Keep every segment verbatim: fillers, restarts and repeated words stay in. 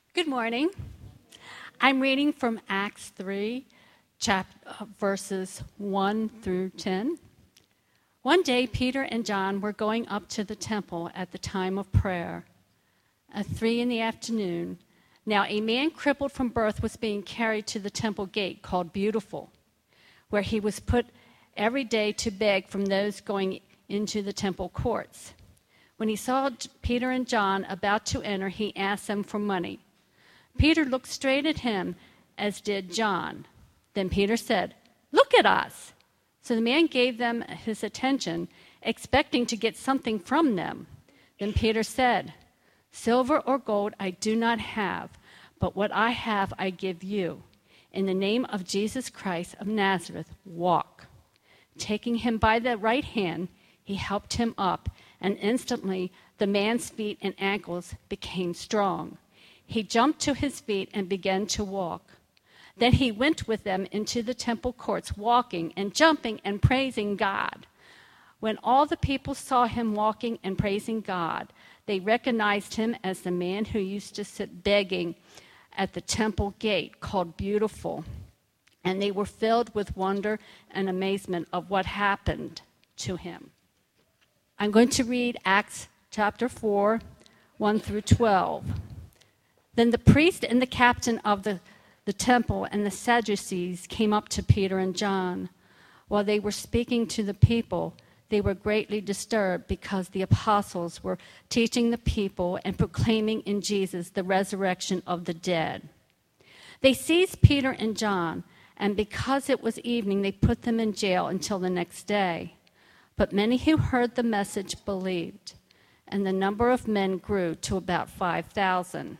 Good morning. I'm reading from Acts three, chapter, uh, verses one through ten. One day, Peter and John were going up to the temple at the time of prayer, at three in the afternoon. Now, a man crippled from birth was being carried to the temple gate called Beautiful, where he was put every day to beg from those going into the temple courts. When he saw Peter and John about to enter, he asked them for money. Peter looked straight at him, as did John. Then Peter said, "Look at us." So the man gave them his attention, expecting to get something from them. Then Peter said, "Silver or gold I do not have, but what I have I give you. In the name of Jesus Christ of Nazareth, walk." Taking him by the right hand, he helped him up, and instantly the man's feet and ankles became strong. He jumped to his feet and began to walk. Then he went with them into the temple courts, walking and jumping and praising God. When all the people saw him walking and praising God, they recognized him as the man who used to sit begging at the temple gate called Beautiful. And they were filled with wonder and amazement of what happened to him. I'm going to read Acts chapter four, one through twelve. Then the priest and the captain of the, the temple and the Sadducees came up to Peter and John. While they were speaking to the people, they were greatly disturbed because the apostles were teaching the people and proclaiming in Jesus the resurrection of the dead. They seized Peter and John, and because it was evening, they put them in jail until the next day. But many who heard the message believed, and the number of men grew to about five thousand.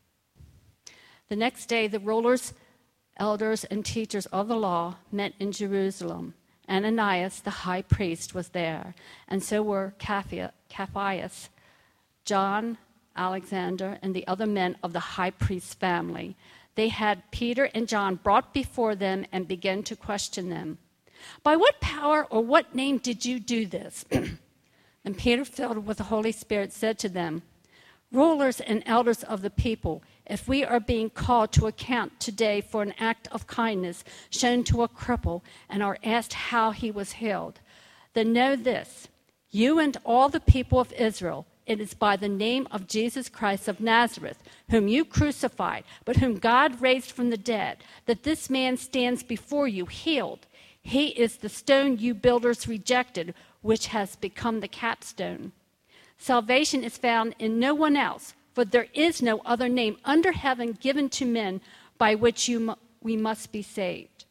The next day, the rulers, elders, and teachers of the law met in Jerusalem. Ananias, the high priest, was there, and so were Caiaphas, John, Alexander, and the other men of the high priest's family. They had Peter and John brought before them and began to question them. "By what power or what name did you do this?" And Peter, filled with the Holy Spirit, said to them, "Rulers and elders of the people, if we are being called to account today for an act of kindness shown to a cripple and are asked how he was healed, then know this, you and all the people of Israel, it is by the name of Jesus Christ of Nazareth, whom you crucified, but whom God raised from the dead, that this man stands before you healed. He is the stone you builders rejected, which has become the capstone. Salvation is found in no one else, for there is no other name under heaven given to men by which you mu- we must be saved."